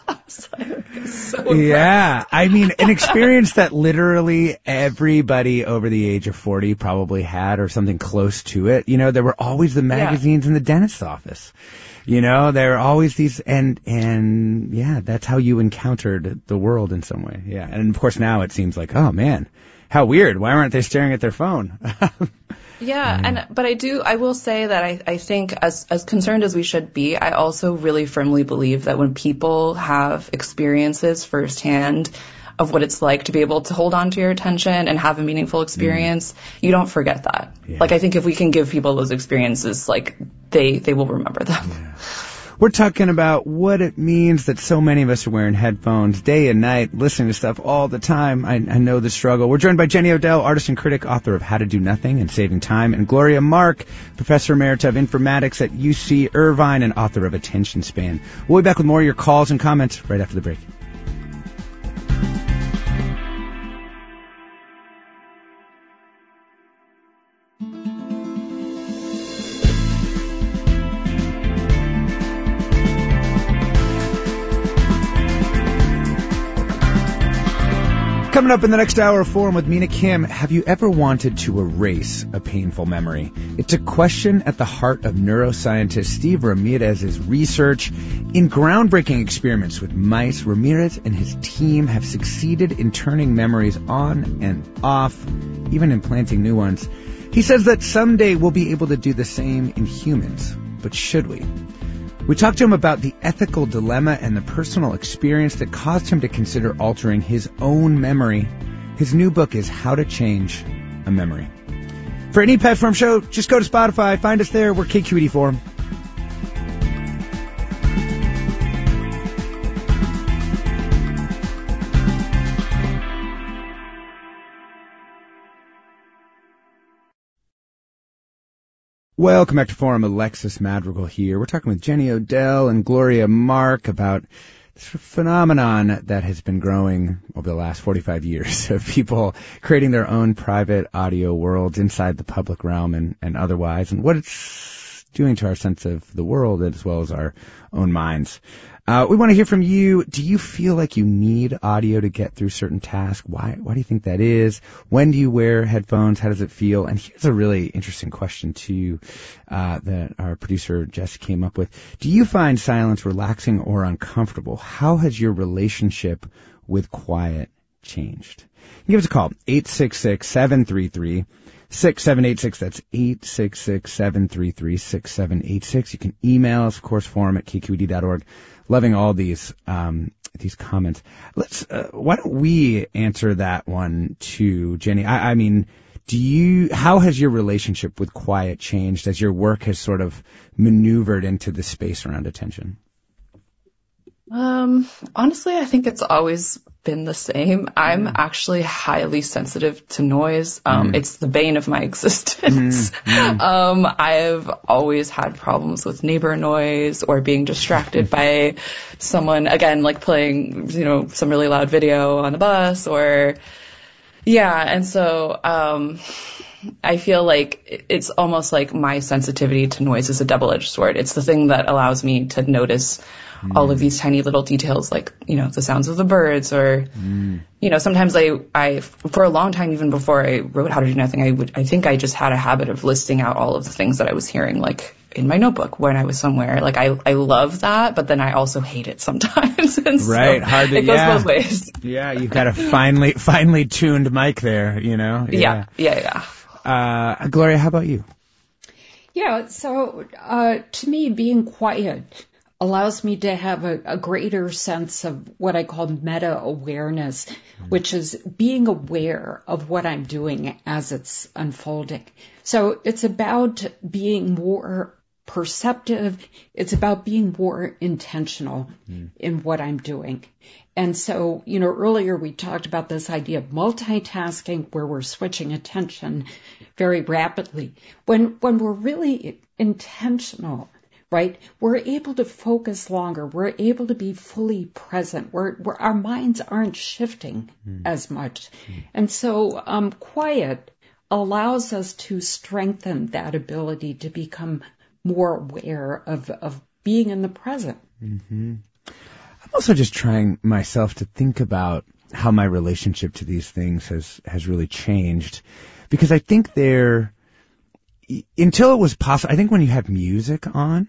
[SPEAKER 3] Yeah, I mean, an experience that literally everybody over the age of 40 probably had, or something close to it. There were always the magazines in the dentist's office. There were always these, and that's how you encountered the world in some way. Yeah, and of course now it seems like, oh man, how weird. Why aren't they staring at their phone?
[SPEAKER 13] Yeah, but I will say that I think as concerned as we should be, I also really firmly believe that when people have experiences firsthand of what it's like to be able to hold on to your attention and have a meaningful experience, you don't forget that. Yeah. Like, I think if we can give people those experiences, like, they will remember them.
[SPEAKER 3] Yeah. We're talking about what it means that so many of us are wearing headphones day and night, listening to stuff all the time. I know the struggle. We're joined by Jenny Odell, artist and critic, author of How to Do Nothing and Saving Time, and Gloria Mark, professor emerita of informatics at UC Irvine and author of Attention Span. We'll be back with more of your calls and comments right after the break. Coming up in the next hour of Forum with Mina Kim, have you ever wanted to erase a painful memory? It's a question at the heart of neuroscientist Steve Ramirez's research. In groundbreaking experiments with mice, Ramirez and his team have succeeded in turning memories on and off, even implanting new ones. He says that someday we'll be able to do the same in humans. But should we? We talked to him about the ethical dilemma and the personal experience that caused him to consider altering his own memory. His new book is How to Change a Memory. For any Pat Forum show, just go to Spotify, find us there. We're KQED Forum. Welcome back to Forum. Alexis Madrigal here. We're talking with Jenny Odell and Gloria Mark about this phenomenon that has been growing over the last 45 years of people creating their own private audio worlds inside the public realm and otherwise, and what it's doing to our sense of the world as well as our own minds. We want to hear from you. Do you feel like you need audio to get through certain tasks? Why do you think that is? When do you wear headphones? How does it feel? And here's a really interesting question too, that our producer Jess came up with. Do you find silence relaxing or uncomfortable? How has your relationship with quiet changed? Give us a call, 866-733-6786. That's 866-733-6786. You can email us, of course, forum@kqed.org. Loving all these comments. Why don't we answer that one too, Jenny? I mean, how has your relationship with quiet changed as your work has sort of maneuvered into the space around attention?
[SPEAKER 13] Honestly, I think it's always been the same. I'm actually highly sensitive to noise. It's the bane of my existence. I've always had problems with neighbor noise or being distracted by someone, again, like playing, some really loud video on the bus and so, I feel like it's almost like my sensitivity to noise is a double-edged sword. It's the thing that allows me to notice all of these tiny little details, like, the sounds of the birds or, sometimes I, for a long time, even before I wrote How to Do Nothing, I think I just had a habit of listing out all of the things that I was hearing, like in my notebook when I was somewhere. Like, I love that, but then I also hate it sometimes. And
[SPEAKER 3] right.
[SPEAKER 13] So it goes both ways.
[SPEAKER 3] Yeah. You've got a finely tuned mic there,
[SPEAKER 13] Yeah.
[SPEAKER 3] Gloria, how about you?
[SPEAKER 14] Yeah. So, to me, being quiet allows me to have a greater sense of what I call meta-awareness, which is being aware of what I'm doing as it's unfolding. So it's about being more perceptive. It's about being more intentional in what I'm doing. And so, earlier we talked about this idea of multitasking where we're switching attention very rapidly. When we're really intentional, right, we're able to focus longer. We're able to be fully present. Our minds aren't shifting as much. And so quiet allows us to strengthen that ability to become more aware of being in the present.
[SPEAKER 3] I'm also just trying myself to think about how my relationship to these things has really changed, because I think until it was possible, I think when you have music on,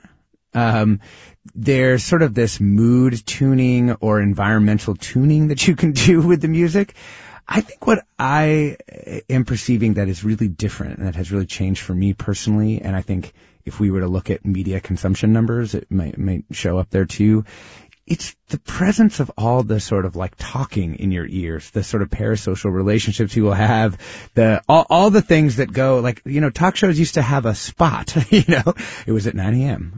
[SPEAKER 3] there's sort of this mood tuning or environmental tuning that you can do with the music. I think what I am perceiving that is really different and that has really changed for me personally, and I think if we were to look at media consumption numbers, it might show up there too. It's the presence of all the sort of like talking in your ears, the sort of parasocial relationships you will have, all the things that go like, talk shows used to have a spot, it was at 9 a.m.,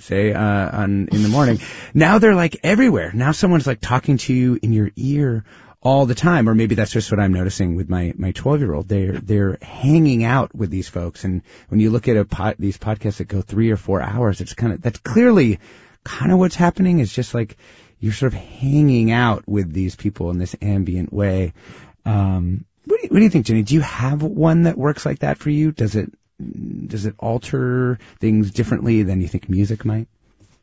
[SPEAKER 3] in the morning. Now they're like everywhere. Now someone's like talking to you in your ear all the time, or maybe that's just what I'm noticing with my 12-year-old. They're hanging out with these folks. And when you look at these podcasts that go 3 or 4 hours, that's clearly kind of what's happening. Is just like you're sort of hanging out with these people in this ambient way. What do you think, Jenny? Do you have one that works like that for you? Does it alter things differently than you think music might?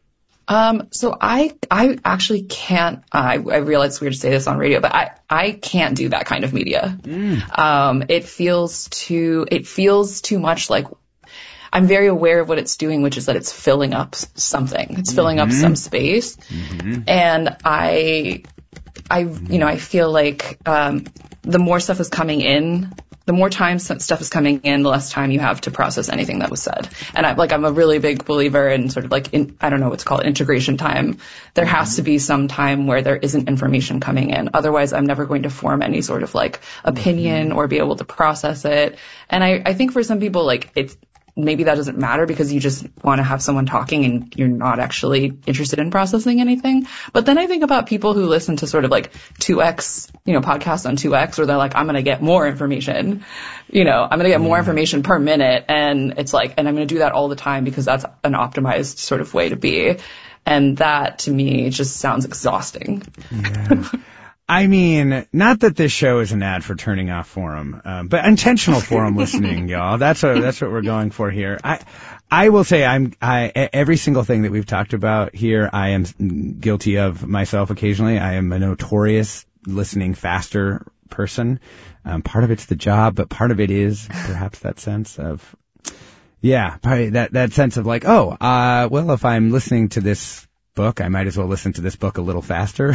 [SPEAKER 13] So I actually can't, I realize it's weird to say this on radio, but I can't do that kind of media. It feels too much like, I'm very aware of what it's doing, which is that it's filling up something. It's filling up some space. And I feel like, the more stuff is coming in, the more time stuff is coming in, the less time you have to process anything that was said. And I'm a really big believer in sort of like, I don't know what's called integration time. There has to be some time where there isn't information coming in. Otherwise, I'm never going to form any sort of like opinion or be able to process it. And I think for some people, like maybe that doesn't matter because you just want to have someone talking and you're not actually interested in processing anything. But then I think about people who listen to sort of like 2X, podcasts on 2X where they're like, I'm going to get more information. I'm going to get more information per minute. And it's like, and I'm going to do that all the time because that's an optimized sort of way to be. And that to me just sounds exhausting.
[SPEAKER 3] Yeah. I mean, not that this show is an ad for turning off Forum, but intentional Forum listening, y'all. That's what we're going for here. I will say every single thing that we've talked about here, I am guilty of myself occasionally. I am a notorious listening faster person. Part of it's the job, but part of it is perhaps that sense of, probably that sense of like, well, if I'm listening to this book, I might as well listen to this book a little faster.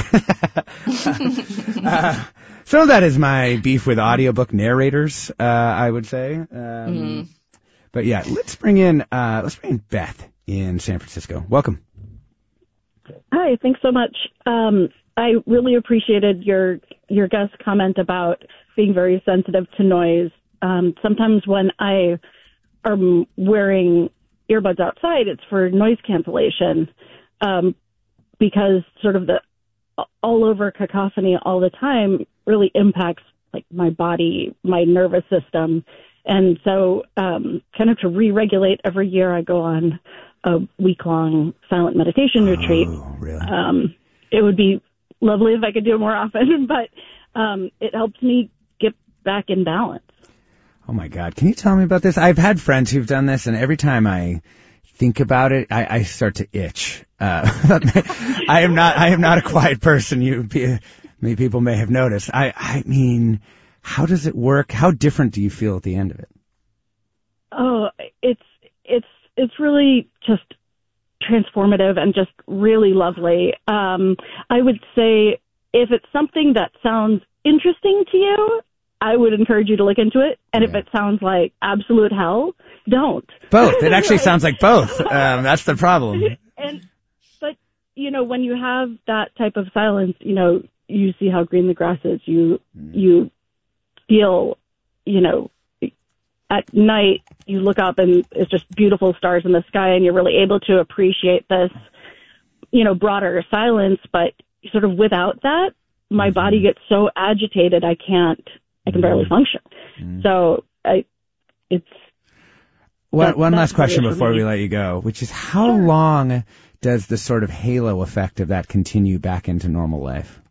[SPEAKER 3] Some of that is my beef with audiobook narrators, I would say. But yeah, let's bring in Beth in San Francisco. Welcome.
[SPEAKER 18] Hi, thanks so much. I really appreciated your guest comment about being very sensitive to noise. Sometimes when I am wearing earbuds outside, it's for noise cancellation. Because sort of the all over cacophony all the time really impacts like my body, my nervous system. And so, kind of to re-regulate every year, I go on a week-long silent meditation retreat.
[SPEAKER 3] Really?
[SPEAKER 18] It would be lovely if I could do it more often, but, it helps me get back in balance.
[SPEAKER 3] Oh my God. Can you tell me about this? I've had friends who've done this, and every time I think about it, I start to itch. I am not a quiet person. Many people may have noticed. I mean, how does it work? How different do you feel at the end of it?
[SPEAKER 18] Oh, it's really just transformative and just really lovely. I would say if it's something that sounds interesting to you, I would encourage you to look into it. And if it sounds like absolute hell, don't.
[SPEAKER 3] Both. It actually sounds like both. That's the problem.
[SPEAKER 18] But when you have that type of silence, you see how green the grass is. You feel, at night you look up and it's just beautiful stars in the sky and you're really able to appreciate this, broader silence. But sort of without that, my body gets so agitated I can barely function. So
[SPEAKER 3] one last question before we let you go, which is how long does the sort of halo effect of that continue back into normal life?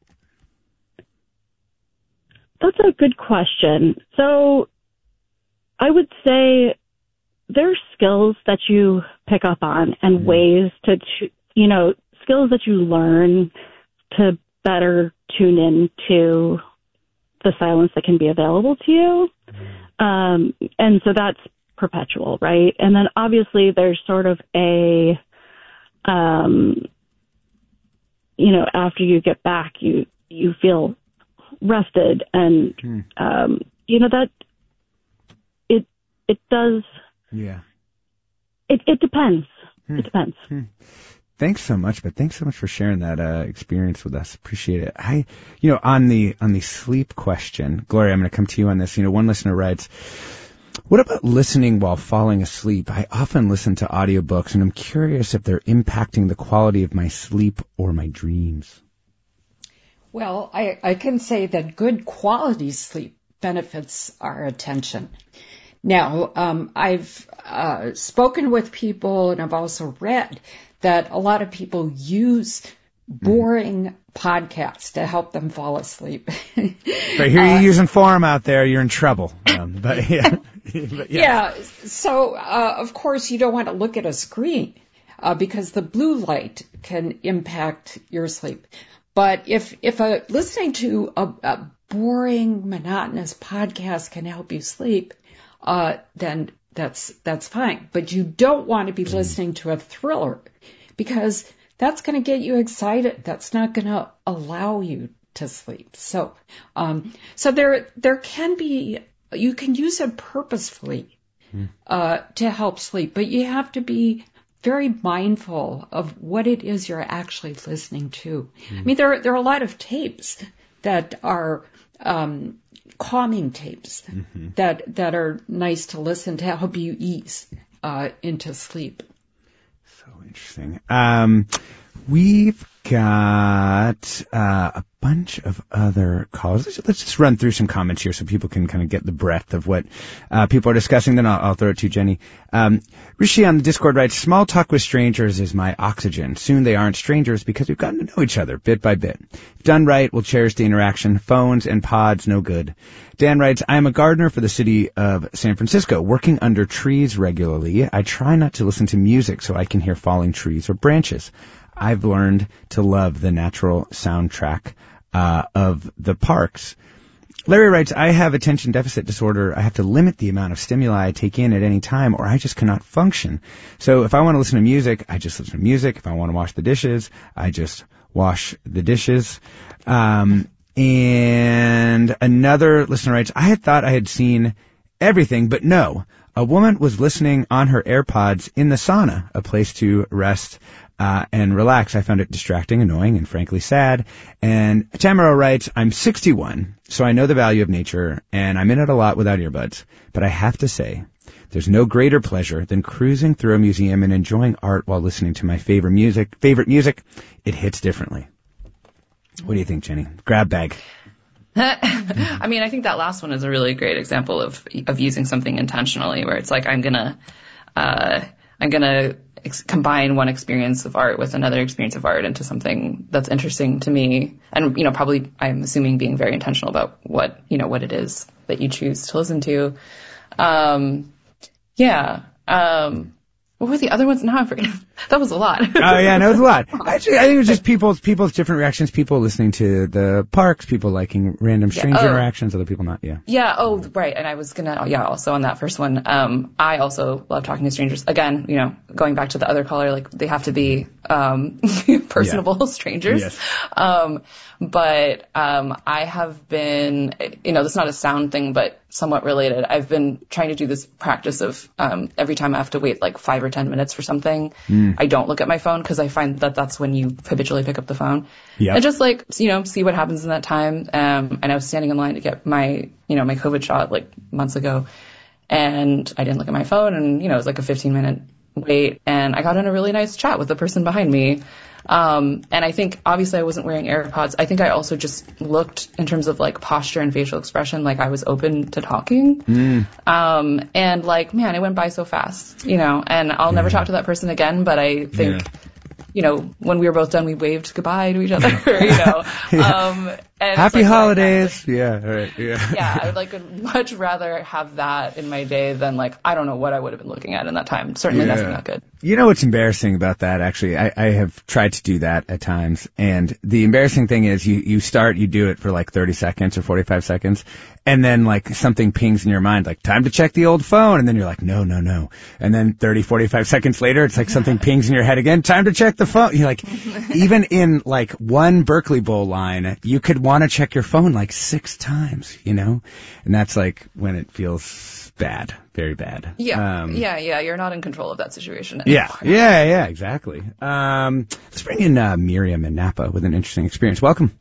[SPEAKER 18] That's a good question. So I would say there are skills that you pick up on and ways to, skills that you learn to better tune in to the silence that can be available to you. And so that's perpetual, right? And then obviously there's sort of a, after you get back, you feel rested and, that it does.
[SPEAKER 3] Yeah.
[SPEAKER 18] It depends. It depends.
[SPEAKER 3] Thanks so much, but thanks so much for sharing that experience with us. Appreciate it. On the sleep question, Gloria, I'm going to come to you on this. One listener writes, what about listening while falling asleep? I often listen to audiobooks, and I'm curious if they're impacting the quality of my sleep or my dreams.
[SPEAKER 14] Well, I can say that good quality sleep benefits our attention. Now, I've spoken with people, and I've also read that a lot of people use boring podcasts to help them fall asleep.
[SPEAKER 3] But here you're using Forum out there, you're in trouble.
[SPEAKER 14] Yeah. So, of course, you don't want to look at a screen. because the blue light can impact your sleep. But if listening to a boring, monotonous podcast can help you sleep, then that's fine. But you don't want to be listening to a thriller, because that's going to get you excited. That's not going to allow you to sleep. So there can be, you can use it purposefully to help sleep, but you have to be very mindful of what it is you're actually listening to. I mean, there are a lot of tapes that are calming tapes that are nice to listen to help you ease into sleep.
[SPEAKER 3] So interesting. We've got a bunch of other calls. Let's just run through some comments here so people can kind of get the breadth of what people are discussing. Then I'll throw it to you, Jenny. Rishi on the Discord writes, small talk with strangers is my oxygen. Soon they aren't strangers because we've gotten to know each other bit by bit. If done right, we'll cherish the interaction. Phones and pods, no good. Dan writes, I am a gardener for the city of San Francisco, working under trees regularly. I try not to listen to music so I can hear falling trees or branches. I've learned to love the natural soundtrack of the parks. Larry writes, I have attention deficit disorder. I have to limit the amount of stimuli I take in at any time, or I just cannot function. So if I want to listen to music, I just listen to music. If I want to wash the dishes, I just wash the dishes. And another listener writes, I had thought I had seen everything, but no. A woman was listening on her AirPods in the sauna, a place to rest and relax. I found it distracting, annoying, and frankly sad. And Tamara writes, I'm 61, so I know the value of nature, and I'm in it a lot without earbuds. But I have to say, there's no greater pleasure than cruising through a museum and enjoying art while listening to my favorite music. It hits differently. What do you think, Jenny? Grab bag.
[SPEAKER 13] I mean, I think that last one is a really great example of using something intentionally, where it's like I'm gonna combine one experience of art with another experience of art into something that's interesting to me, and probably I'm assuming being very intentional about what it is that you choose to listen to. What were the other ones? Now I forget. That was a lot.
[SPEAKER 3] Oh yeah, no, it was a lot. Actually, I think it was just people's different reactions. People listening to the parks, people liking random stranger interactions, other people not. Yeah.
[SPEAKER 13] Yeah. Oh, right. And I was also on that first one. I also love talking to strangers. Again, going back to the other caller, like they have to be personable strangers. Yes. But I have been, that's not a sound thing, but somewhat related. I've been trying to do this practice of every time I have to wait like 5 or 10 minutes for something, I don't look at my phone, because I find that that's when you habitually pick up the phone. Yep. And just see what happens in that time. And I was standing in line to get my COVID shot like months ago, and I didn't look at my phone, and it was like a 15-minute wait, and I got in a really nice chat with the person behind me. And I think obviously I wasn't wearing AirPods. I think I also just looked in terms of like posture and facial expression, like I was open to talking. And like, man, it went by so fast, and I'll never talk to that person again. But I think, when we were both done, we waved goodbye to each other, and
[SPEAKER 3] happy holidays. Right.
[SPEAKER 13] Yeah. I would much rather have that in my day than I don't know what I would have been looking at in that time. Certainly nothing that good.
[SPEAKER 3] You know what's embarrassing about that, actually? I have tried to do that at times, and the embarrassing thing is you do it for like 30 seconds or 45 seconds, and then something pings in your mind, like time to check the old phone, and then you're like, no. And then 30, 45 seconds later, it's like something pings in your head again, time to check the phone. You're like, even in one Berkeley Bowl line, you could want to check your phone 6 times, and that's when it feels bad, very bad.
[SPEAKER 13] Yeah. You're not in control of that situation
[SPEAKER 3] anymore. Yeah, exactly. Let's bring in Miriam in Napa with an interesting experience. Welcome.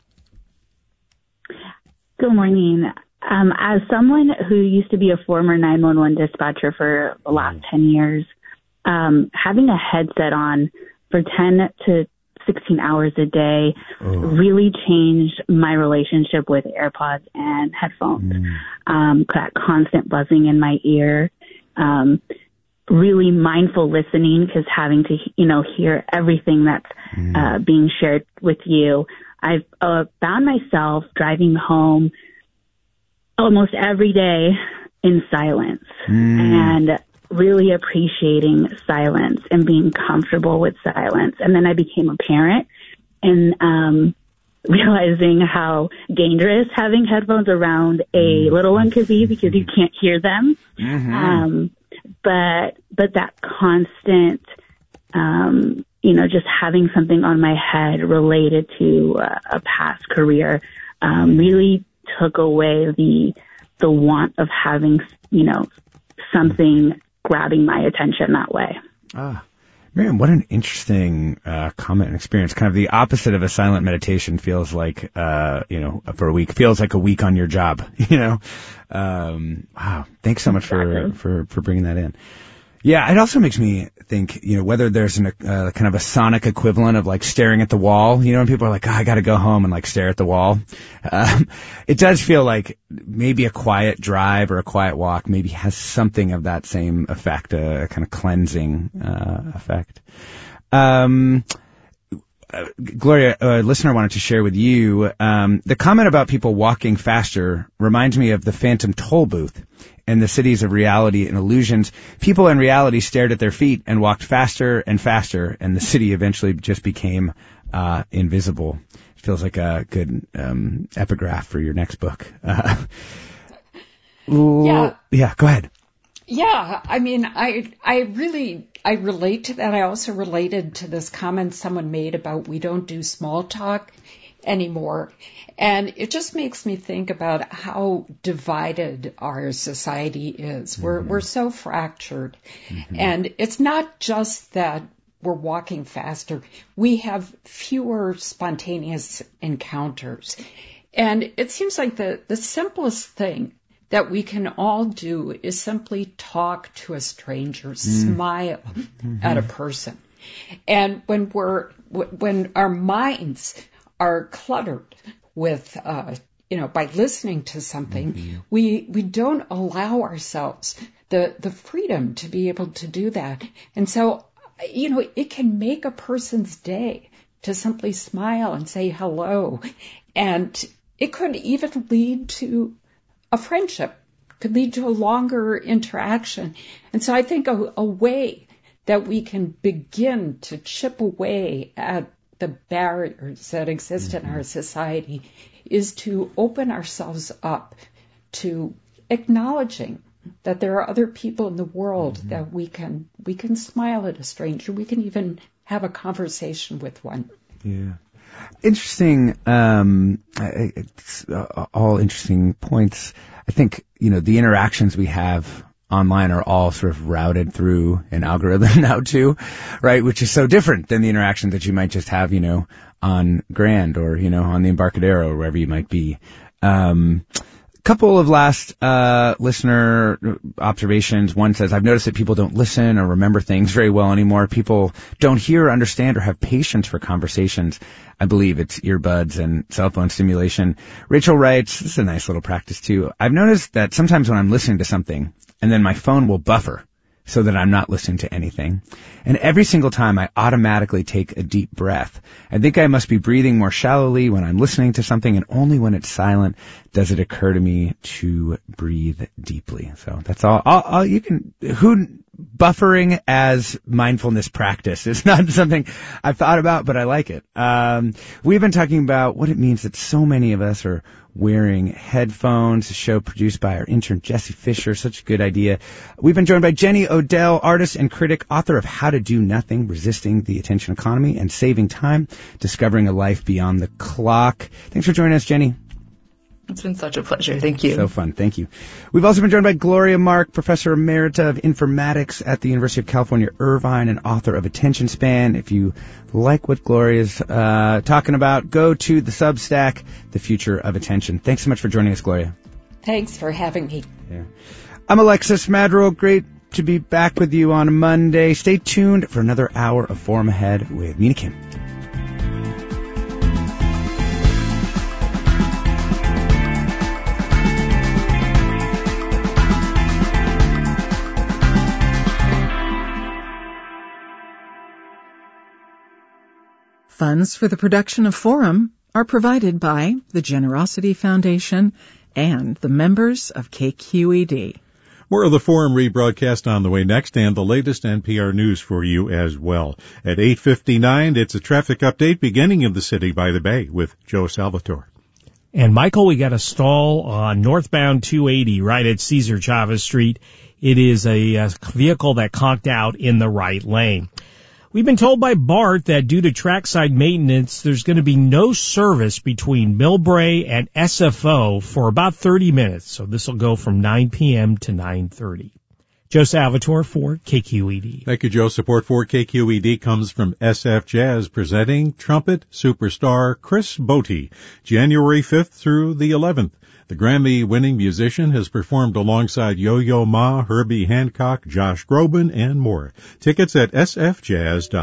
[SPEAKER 19] Good morning. As someone who used to be a former 911 dispatcher for the last 10 years, having a headset on for 10 to 16 hours a day really changed my relationship with AirPods and headphones. That constant buzzing in my ear, really mindful listening, because having to, hear everything that's being shared with you. I've found myself driving home almost every day in silence. And really appreciating silence and being comfortable with silence. And then I became a parent and realizing how dangerous having headphones around a little one could be because you can't hear them.
[SPEAKER 3] Mm-hmm.
[SPEAKER 19] But that constant, just having something on my head related to a past career really took away the want of having, something grabbing my attention that way.
[SPEAKER 3] Miriam, what an interesting comment and experience. Kind of the opposite of a silent meditation feels like, for a week. Feels like a week on your job, Wow. Thanks so much for bringing that in. Yeah, it also makes me think, whether there's kind of a sonic equivalent of like staring at the wall, and people are like, I gotta go home and like stare at the wall. It does feel like maybe a quiet drive or a quiet walk maybe has something of that same effect, a kind of cleansing, effect. Gloria, a listener wanted to share with you, the comment about people walking faster reminds me of the Phantom Toll Booth. In the cities of reality and illusions, people in reality stared at their feet and walked faster and faster, and the city eventually just became invisible. It feels like a good epigraph for your next book. Yeah, go ahead.
[SPEAKER 14] Yeah, I mean, I relate to that. I also related to this comment someone made about we don't do small talk anymore. And it just makes me think about how divided our society is. Mm-hmm. We're so fractured. Mm-hmm. And it's not just that we're walking faster. We have fewer spontaneous encounters. And it seems like the simplest thing that we can all do is simply talk to a stranger, smile at a person. And when our minds are cluttered with, by listening to something, we don't allow ourselves the freedom to be able to do that. And so, it can make a person's day to simply smile and say hello. And it could even lead to a friendship, could lead to a longer interaction. And so I think a way that we can begin to chip away at the barriers that exist in our society is to open ourselves up to acknowledging that there are other people in the world that we can smile at a stranger. We can even have a conversation with one.
[SPEAKER 3] Yeah. Interesting, it's all interesting points. I think, the interactions we have online are all sort of routed through an algorithm now too, right? Which is so different than the interaction that you might just have, on Grand or, on the Embarcadero or wherever you might be. Couple of last listener observations. One says, I've noticed that people don't listen or remember things very well anymore. People don't hear, understand, or have patience for conversations. I believe it's earbuds and cell phone stimulation. Rachel writes, this is a nice little practice too. I've noticed that sometimes when I'm listening to something and then my phone will buffer so that I'm not listening to anything. And every single time I automatically take a deep breath. I think I must be breathing more shallowly when I'm listening to something, and only when it's silent does it occur to me to breathe deeply. So that's all buffering as mindfulness practice is not something I've thought about, but I like it. We've been talking about what it means that so many of us are wearing headphones, a show produced by our intern Jesse Fisher. Such a good idea. We've been joined by Jenny Odell, artist and critic, author of How to Do Nothing, Resisting the Attention Economy and Saving Time, Discovering a Life Beyond the Clock. Thanks for joining us, Jenny.
[SPEAKER 13] It's been such a pleasure. Thank you.
[SPEAKER 3] So fun. Thank you. We've also been joined by Gloria Mark, Professor Emerita of Informatics at the University of California, Irvine, and author of Attention Span. If you like what Gloria's talking about, go to the Substack, The Future of Attention. Thanks so much for joining us, Gloria.
[SPEAKER 14] Thanks for having me.
[SPEAKER 3] Yeah. I'm Alexis Madrigal. Great to be back with you on a Monday. Stay tuned for another hour of Forum Ahead with Mina Kim.
[SPEAKER 4] Funds for the production of Forum are provided by the Generosity Foundation and the members of KQED.
[SPEAKER 10] More of the Forum rebroadcast on the way next, and the latest NPR news for you as well. At 8:59, it's a traffic update beginning in the City by the Bay with Joe Salvatore.
[SPEAKER 20] And Michael, we got a stall on northbound 280 right at Cesar Chavez Street. It is a vehicle that conked out in the right lane. We've been told by BART that due to trackside maintenance, there's going to be no service between Millbrae and SFO for about 30 minutes. So this will go from 9 p.m. to 9:30. Joe Salvatore for KQED.
[SPEAKER 10] Thank you, Joe. Support for KQED comes from SF Jazz, presenting trumpet superstar Chris Botti, January 5th through the 11th. The Grammy-winning musician has performed alongside Yo-Yo Ma, Herbie Hancock, Josh Groban, and more. Tickets at sfjazz.com.